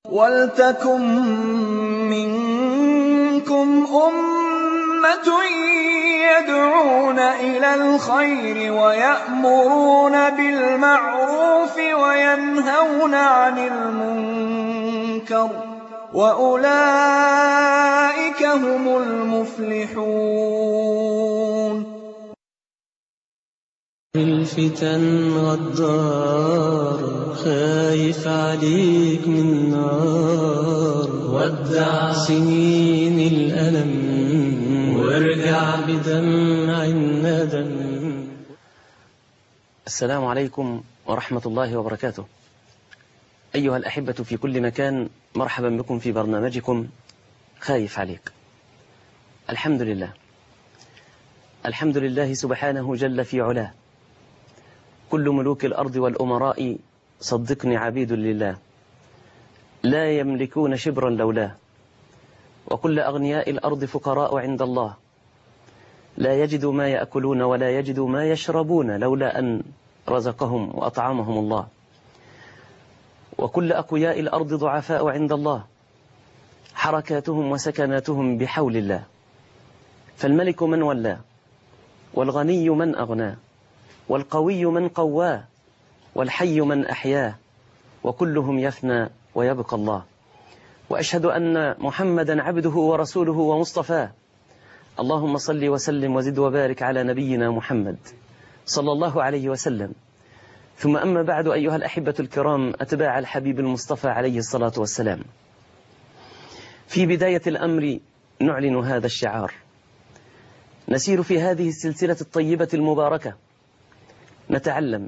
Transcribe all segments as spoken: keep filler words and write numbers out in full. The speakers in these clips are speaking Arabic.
وَلْتَكُن مِّنكُمْ أُمَّةٌ يَدْعُونَ إِلَى الْخَيْرِ وَيَأْمُرُونَ بِالْمَعْرُوفِ وَيَنْهَوْنَ عَنِ الْمُنكَرِ ۚ وَأُولَٰئِكَ هُمُ الْمُفْلِحُونَ. الفتن غدار، خايف عليك من نار. ودع سنين الألم وارجع بدمع الندم. السلام عليكم ورحمة الله وبركاته. أيها الأحبة في كل مكان، مرحبا بكم في برنامجكم خايف عليك. الحمد لله، الحمد لله سبحانه جل في علاه. كل ملوك الأرض والأمراء صدقني عبيد لله، لا يملكون شبرا لولاه. وكل أغنياء الأرض فقراء عند الله، لا يجدوا ما يأكلون ولا يجدوا ما يشربون لولا أن رزقهم وأطعمهم الله. وكل أقوياء الأرض ضعفاء عند الله، حركاتهم وسكناتهم بحول الله. فالملك من ولاه، والغني من أغناه، والقوي من قواه، والحي من أحياه، وكلهم يفنى ويبقى الله. وأشهد أن محمدا عبده ورسوله ومصطفاه. اللهم صل وسلم وزد وبارك على نبينا محمد صلى الله عليه وسلم. ثم أما بعد، أيها الأحبة الكرام، أتباع الحبيب المصطفى عليه الصلاة والسلام، في بداية الأمر نعلن هذا الشعار. نسير في هذه السلسلة الطيبة المباركة، نتعلم،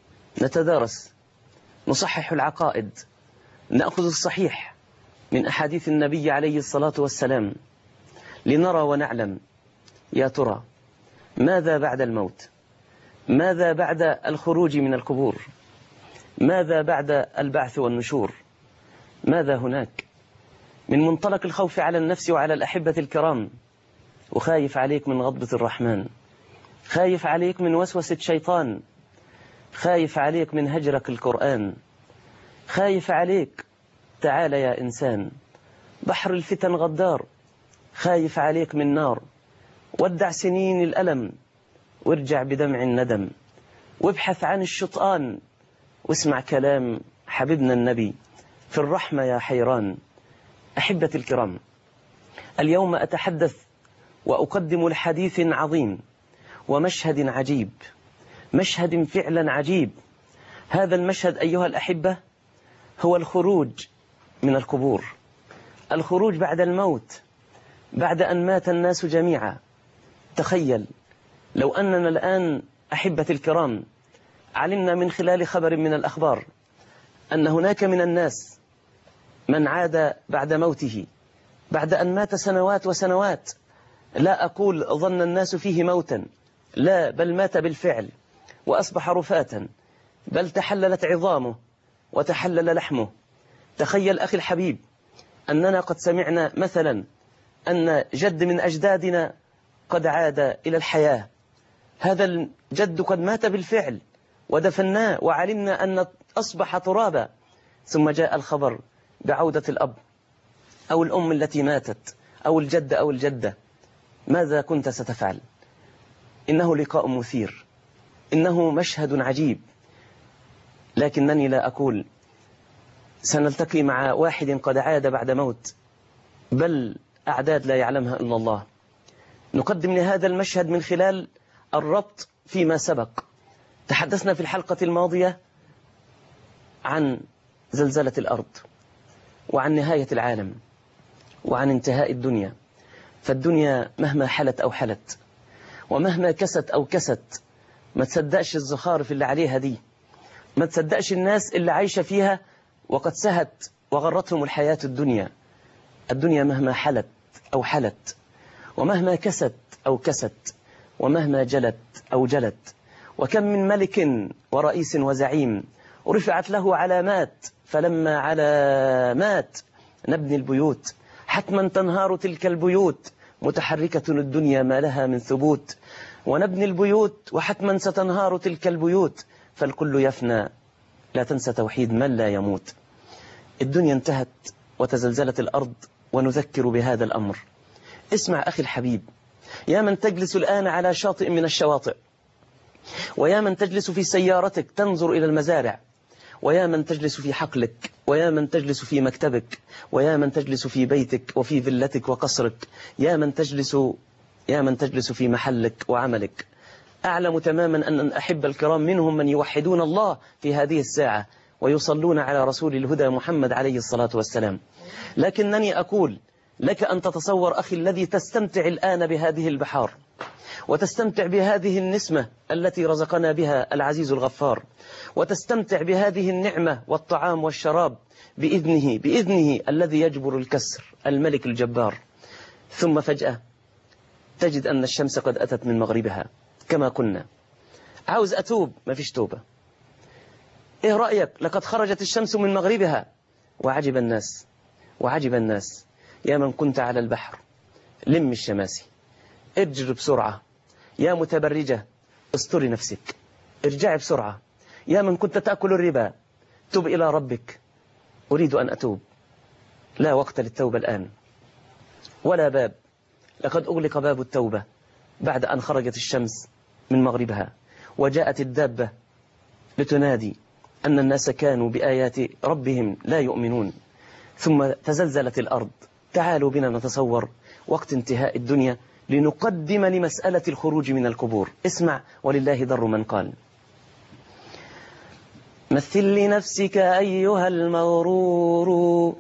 نتدارس، نصحح العقائد، نأخذ الصحيح من أحاديث النبي عليه الصلاة والسلام، لنرى ونعلم يا ترى ماذا بعد الموت؟ ماذا بعد الخروج من القبور؟ ماذا بعد البعث والنشور؟ ماذا هناك؟ من منطلق الخوف على النفس وعلى الأحبة الكرام، وخايف عليك من غضبة الرحمن، خايف عليك من وسوسة شيطان، خايف عليك من هجرك القرآن، خايف عليك، تعال يا إنسان، بحر الفتن غدار، خايف عليك من نار. ودع سنين الألم وارجع بدمع الندم، وابحث عن الشطآن واسمع كلام حبيبنا النبي في الرحمة يا حيران. أحبة الكرام، اليوم أتحدث وأقدم لحديث عظيم ومشهد عجيب، مشهد فعلا عجيب. هذا المشهد أيها الأحبة هو الخروج من القبور، الخروج بعد الموت، بعد أن مات الناس جميعا. تخيل لو أننا الآن أحبة الكرام علمنا من خلال خبر من الأخبار أن هناك من الناس من عاد بعد موته، بعد أن مات سنوات وسنوات. لا أقول ظن الناس فيه موتا، لا، بل مات بالفعل وأصبح رفاتا، بل تحللت عظامه وتحلل لحمه. تخيل أخي الحبيب أننا قد سمعنا مثلا أن جد من أجدادنا قد عاد إلى الحياة. هذا الجد قد مات بالفعل ودفناه وعلمنا أن أصبح ترابا، ثم جاء الخبر بعودة الأب أو الأم التي ماتت أو الجد أو الجدة. ماذا كنت ستفعل؟ إنه لقاء مثير، إنه مشهد عجيب. لكنني لا أقول سنلتقي مع واحد قد عاد بعد موت، بل أعداد لا يعلمها إلا الله. نقدم لهذا المشهد من خلال الربط فيما سبق. تحدثنا في الحلقة الماضية عن زلزلة الأرض، وعن نهاية العالم، وعن انتهاء الدنيا. فالدنيا مهما حلت أو حلت، ومهما كست أو كست، ما تصدقش الزخارف اللي عليها دي، ما تصدقش الناس اللي عايشة فيها وقد سهت وغرتهم الحياة الدنيا. الدنيا مهما حلت أو حلت، ومهما كست أو كست، ومهما جلت أو جلت، وكم من ملك ورئيس وزعيم ورفعت له علامات، فلما علامات نبني البيوت، حتما تنهار تلك البيوت، متحركة الدنيا ما لها من ثبوت. ونبني البيوت وحتما ستنهار تلك البيوت، فالكل يفنى، لا تنسى توحيد من لا يموت. الدنيا انتهت وتزلزلت الأرض، ونذكر بهذا الأمر. اسمع أخي الحبيب، يا من تجلس الآن على شاطئ من الشواطئ، ويا من تجلس في سيارتك تنظر إلى المزارع، ويا من تجلس في حقلك، ويا من تجلس في مكتبك، ويا من تجلس في بيتك وفي فيلتك وقصرك، يا من تجلس يا من تجلس في محلك وعملك. أعلم تماما أن الأحبة الكرام منهم من يوحدون الله في هذه الساعة ويصلون على رسول الهدى محمد عليه الصلاة والسلام. لكنني أقول لك أن تتصور أخي الذي تستمتع الآن بهذه البحار، وتستمتع بهذه النسمة التي رزقنا بها العزيز الغفار، وتستمتع بهذه النعمة والطعام والشراب بإذنه بإذنه الذي يجبر الكسر، الملك الجبار. ثم فجأة تجد أن الشمس قد أتت من مغربها كما كنا. عاوز أتوب، ما فيش توبة. إيه رأيك؟ لقد خرجت الشمس من مغربها. وعجب الناس وعجب الناس يا من كنت على البحر، لم الشماسي، ارجع بسرعة. يا متبرجة استري نفسك، ارجعي بسرعة. يا من كنت تأكل الربا، تب إلى ربك. أريد أن أتوب، لا وقت للتوبة الآن ولا باب. لقد أغلق باب التوبة بعد أن خرجت الشمس من مغربها، وجاءت الدابة لتنادي أن الناس كانوا بآيات ربهم لا يؤمنون. ثم تزلزلت الأرض. تعالوا بنا نتصور وقت انتهاء الدنيا لنقدم لمسألة الخروج من القبور. اسمع، ولله در من قال: مثل لنفسك أيها المغرور،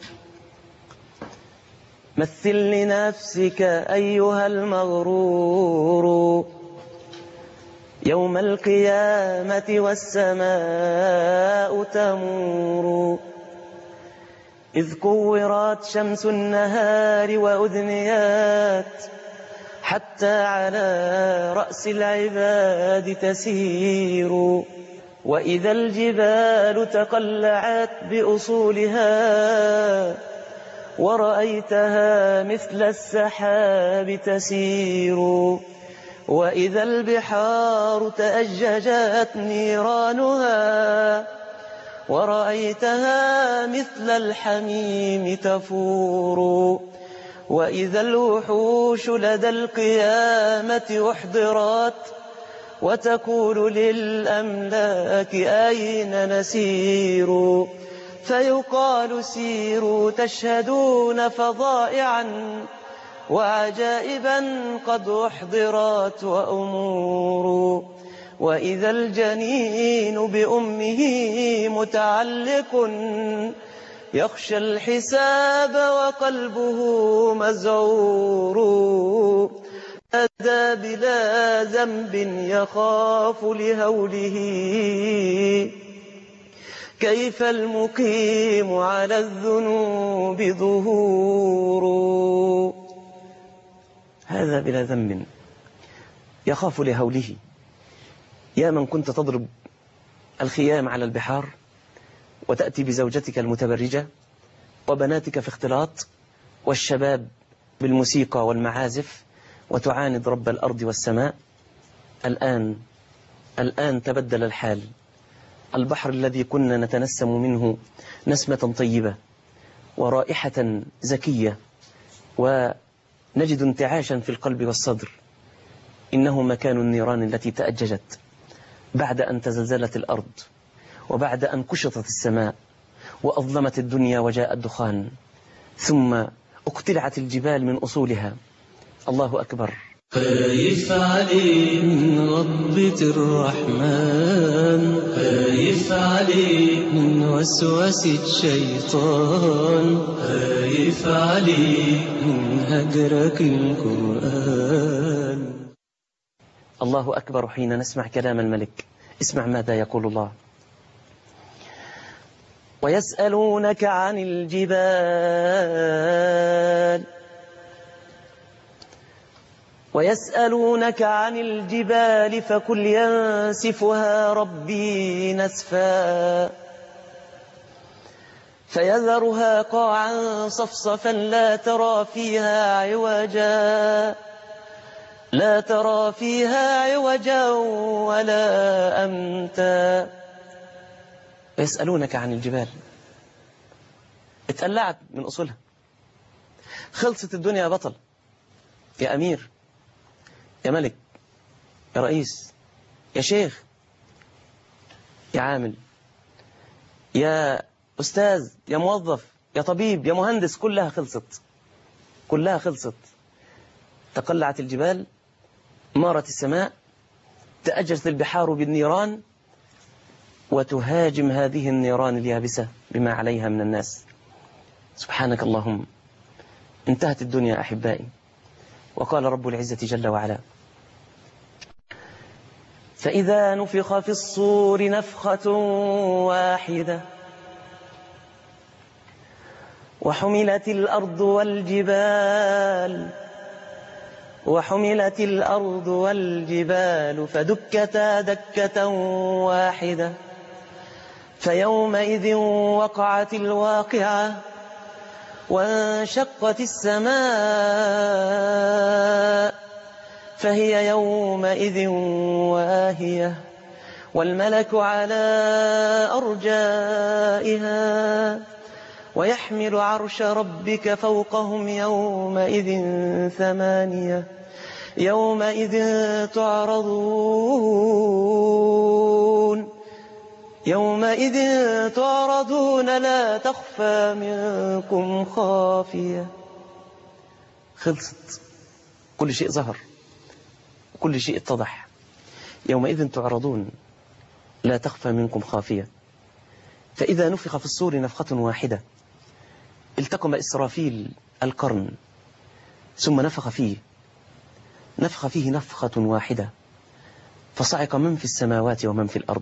مثل لنفسك أيها المغرور، يوم القيامة والسماء تمور، إذ كورت شمس النهار وأذنيات، حتى على رأس العباد تسير، وإذا الجبال تقلعت بأصولها، ورأيتها مثل السحاب تسير، وإذا البحار تأججت نيرانها، ورأيتها مثل الحميم تفور، وإذا الوحوش لدى القيامة أحضرت، وتقول للأملاك أين نسير، فيقال سيروا تشهدون فظائعا وعجائبا قد أحضرت وأمور، وإذا الجنين بأمه متعلق يخشى الحساب وقلبه مزعور، أدى بلا ذنب يخاف لهوله، كيف المقيم على الذنوب ظهور. هذا بلا ذنب يخاف لهوله. يا من كنت تضرب الخيام على البحار، وتأتي بزوجتك المتبرجة وبناتك في اختلاط، والشباب بالموسيقى والمعازف، وتعاند رب الأرض والسماء. الآن الآن تبدل الحال. البحر الذي كنا نتنسم منه نسمة طيبة ورائحة زكية، ونجد انتعاشا في القلب والصدر، إنه مكان النيران التي تأججت بعد أن تزلزلت الأرض، وبعد أن كشطت السماء وأظلمت الدنيا وجاء الدخان، ثم اقتلعت الجبال من أصولها. الله أكبر. خايف عليك من غضبة الرحمن، خايف عليك من وسوسة الشيطان، خايف عليك من هجرك القرآن. الله أكبر حين نسمع كلام الملك. اسمع ماذا يقول الله: ويسألونك عن الجبال ويسألونك عن الجبال فقل ينسفها ربي نسفا، فيذرها قاعا صفصفا لا ترى فيها عوجا لا ترى فيها عوجا ولا أمتا. ويسألونك عن الجبال، اتقلعت من أصولها. خلصت الدنيا يا بطل، يا أمير، يا ملك، يا رئيس، يا شيخ، يا عامل، يا أستاذ، يا موظف، يا طبيب، يا مهندس، كلها خلصت، كلها خلصت. تقلعت الجبال، مارت السماء، تأججت البحار بالنيران، وتهاجم هذه النيران اليابسة بما عليها من الناس. سبحانك اللهم. انتهت الدنيا أحبائي. وقال رب العزة جل وعلا: فإذا نفخ في الصور نفخة واحدة وحملت الأرض والجبال وحملت الأرض والجبال فدكتا دكة واحدة فيومئذ وقعت الواقعة وانشقت السماء فهي يومئذ واهية والملك على أرجائها ويحمل عرش ربك فوقهم يومئذ ثمانية يومئذ تعرضون يومئذ تعرضون لا تخفى منكم خافية. خلصت، كل شيء ظهر، كل شيء اتضح. يومئذ تعرضون لا تخفى منكم خافية. فإذا نفخ في الصور نفخة واحدة التقم إسرافيل القرن ثم نفخ فيه نفخ فيه نفخة واحدة فصعق من في السماوات ومن في الأرض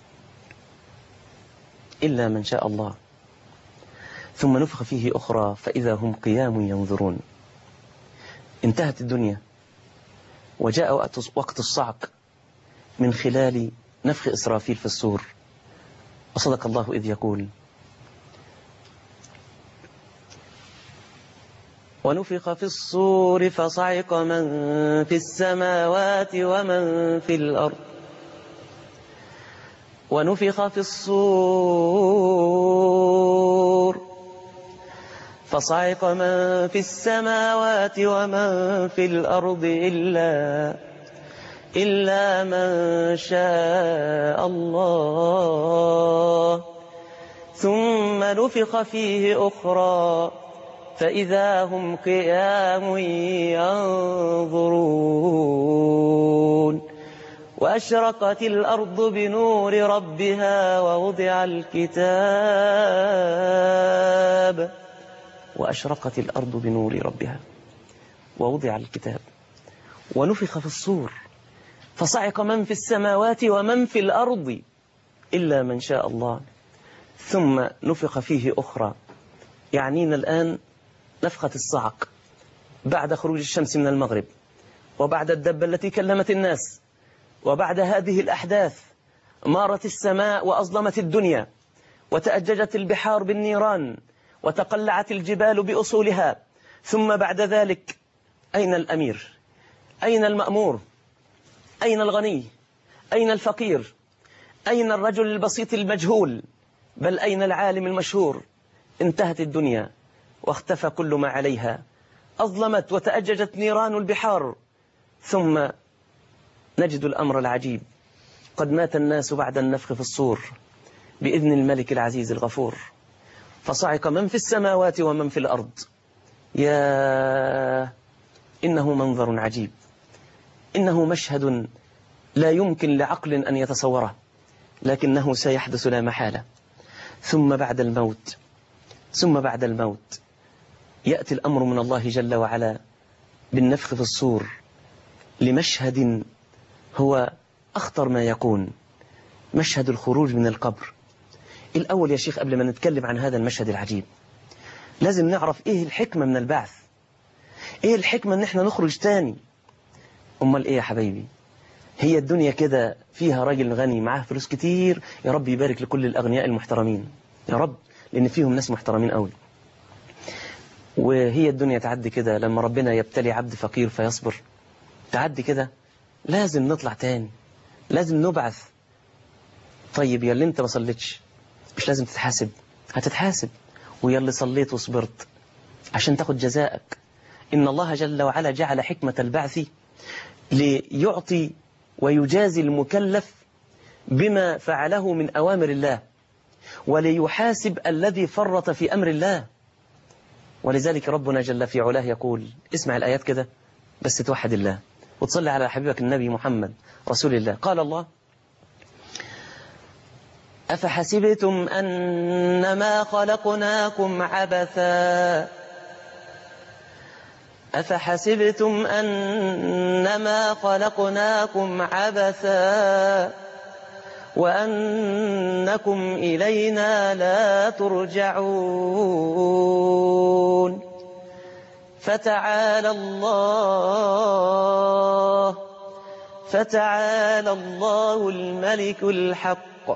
إلا من شاء الله. ثم نفخ فيه أخرى فإذا هم قيام ينظرون. انتهت الدنيا وجاء وقت الصعق من خلال نفخ إسرافيل في الصور. وصدق الله إذ يقول: ونفخ في الصور فصعق من في السماوات ومن في الأرض ونفخ في الصور فصعق من في السماوات ومن في الأرض إلا إلا من شاء الله ثم نفخ فيه أخرى فإذا هم قيام ينظرون وأشرقت الأرض بنور ربها ووضع الكتاب وأشرقت الأرض بنور ربها ووضع الكتاب ونفخ في الصور فصعق من في السماوات ومن في الأرض إلا من شاء الله ثم نفخ فيه أخرى. يعنينا الآن نفخة الصعق بعد خروج الشمس من المغرب وبعد الدبة التي كلمت الناس وبعد هذه الأحداث مارت السماء وأظلمت الدنيا وتأججت البحار بالنيران وتقلعت الجبال بأصولها. ثم بعد ذلك أين الأمير؟ أين المأمور؟ أين الغني؟ أين الفقير؟ أين الرجل البسيط المجهول؟ بل أين العالم المشهور؟ انتهت الدنيا واختفى كل ما عليها، أظلمت وتأججت نيران البحار. ثم نجد الأمر العجيب، قد مات الناس بعد النفخ في الصور بإذن الملك العزيز الغفور فصعق من في السماوات ومن في الأرض. يا إنه منظر عجيب، إنه مشهد لا يمكن لعقل أن يتصوره، لكنه سيحدث لا محالة. ثم بعد الموت ثم بعد الموت يأتي الأمر من الله جل وعلا بالنفخ في الصور لمشهد هو أخطر ما يكون، مشهد الخروج من القبر. الأول يا شيخ قبل ما نتكلم عن هذا المشهد العجيب لازم نعرف إيه الحكمة من البعث، إيه الحكمة إن إحنا نخرج تاني. أمال إيه يا حبايبي؟ هي الدنيا كده فيها راجل غني معاه فلوس كتير، يا رب يبارك لكل الأغنياء المحترمين يا رب، لأن فيهم ناس محترمين قوي. وهي الدنيا تعدي كده لما ربنا يبتلي عبد فقير فيصبر، تعدي كده لازم نطلع تاني، لازم نبعث. طيب يا اللي انت ما صليتش مش لازم تتحاسب؟ هتتحاسب ويا اللي صليت وصبرت عشان تاخد جزاءك. إن الله جل وعلا جعل حكمة البعث ليعطي ويجازي المكلف بما فعله من أوامر الله، وليحاسب الذي فرط في أمر الله. ولذلك ربنا جل في علاه يقول، اسمع الآيات كده بس توحد الله وتصلي على حبيبك النبي محمد رسول الله. قال الله: أفحسبتم أنما خلقناكم عبثا أفحسبتم أنما خلقناكم عبثا وأنكم إلينا لا ترجعون فتعالى الله فتعالى الله الملك الحق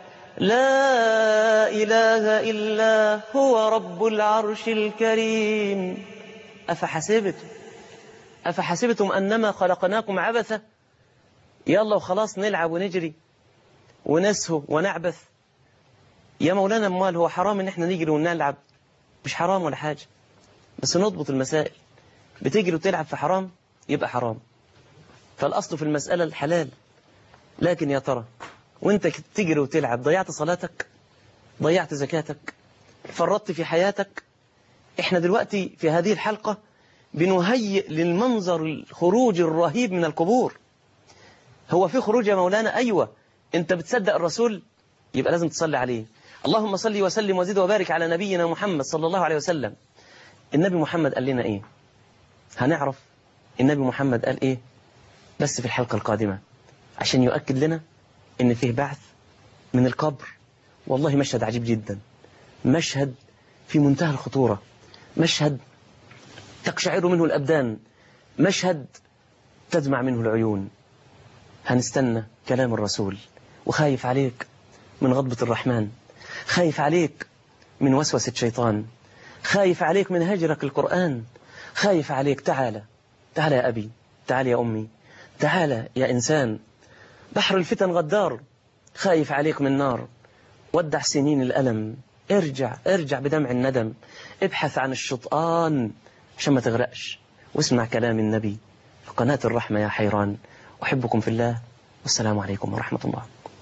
لا إله إلا هو رب العرش الكريم. أفحسبتم أفحسبتم أنما خلقناكم عبثا، يلا وخلاص نلعب ونجري ونسهو ونعبث. يا مولانا امال هو حرام ان احنا نجري ونلعب؟ مش حرام ولا حاجة، بس نضبط المسائل. بتجري وتلعب في حرام يبقى حرام، فالأصل في المسألة الحلال. لكن يا ترى وانت تجري وتلعب ضيعت صلاتك؟ ضيعت زكاتك؟ فرطت في حياتك؟ احنا دلوقتي في هذه الحلقة بنهيئ للمنظر الخروج الرهيب من القبور. هو في خروج يا مولانا؟ أيوة. انت بتصدق الرسول يبقى لازم تصلي عليه. اللهم صل وسلم وزد وبارك على نبينا محمد صلى الله عليه وسلم. النبي محمد قال لنا ايه؟ هنعرف النبي محمد قال ايه بس في الحلقة القادمة، عشان يؤكد لنا ان فيه بعث من القبر. والله مشهد عجيب جدا، مشهد في منتهى الخطورة، مشهد تقشعر منه الأبدان، مشهد تدمع منه العيون. هنستنى كلام الرسول، وخايف عليك من غضبة الرحمن، خايف عليك من وسوسة شيطان، خايف عليك من هجرك القرآن، خايف عليك. تعالى تعالى يا أبي، تعالى يا أمي، تعالى يا إنسان. بحر الفتن غدار، خايف عليك من نار. ودع سنين الألم، ارجع ارجع بدمع الندم، ابحث عن الشطآن عشان ما تغرقش، واسمع كلام النبي في قناة الرحمة يا حيران. أحبكم في الله، والسلام عليكم ورحمة الله.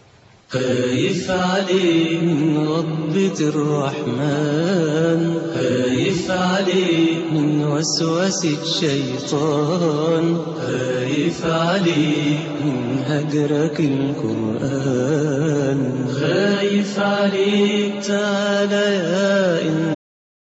خايف عليك من غضبة الرحمن، خايف عليك من وسوسة الشيطان، خايف عليك من هجرك القرآن، خايف عليك. تعالى يا إنسان